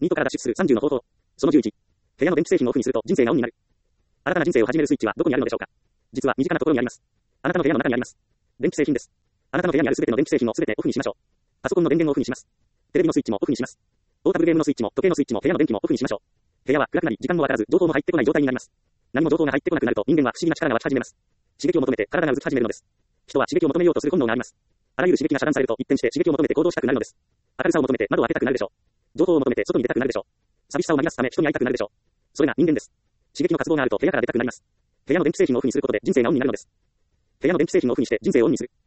ニートから脱出する30の方法。その11。部屋の電気製品をオフにすると人生がオンになる。新たな人生を始めるスイッチはどこにあるのでしょうか。実は身近なところにあります。あなたの部屋の中にあります。電気製品です。あなたの部屋にあるすべての電気製品をすべてオフにしましょう。パソコンの電源をオフにします。テレビのスイッチもオフにします。ポータブルゲームのスイッチも時計のスイッチも部屋の電気もオフにしましょう。部屋は暗くなり時間もわからず情報も入ってこない状態になります。何も情報が入ってこなくなると人間は不思議な力が湧き始めます。刺激を求めて体が動き始めるのです。人は刺激を求めようとする本能があります。あらゆる刺激が遮断されると一転して刺激を求めて行動したくなるのです。明るさを求めて窓を開けたくなるでしょう。情報を求めて外に出たくなるでしょう。寂しさを紛らすため人に会いたくなるでしょう。それが人間です。刺激の活動があると部屋から出たくなります。部屋の電気製品をオフにすることで人生がオンになるのです。部屋の電気製品をオフにして人生をオンにする。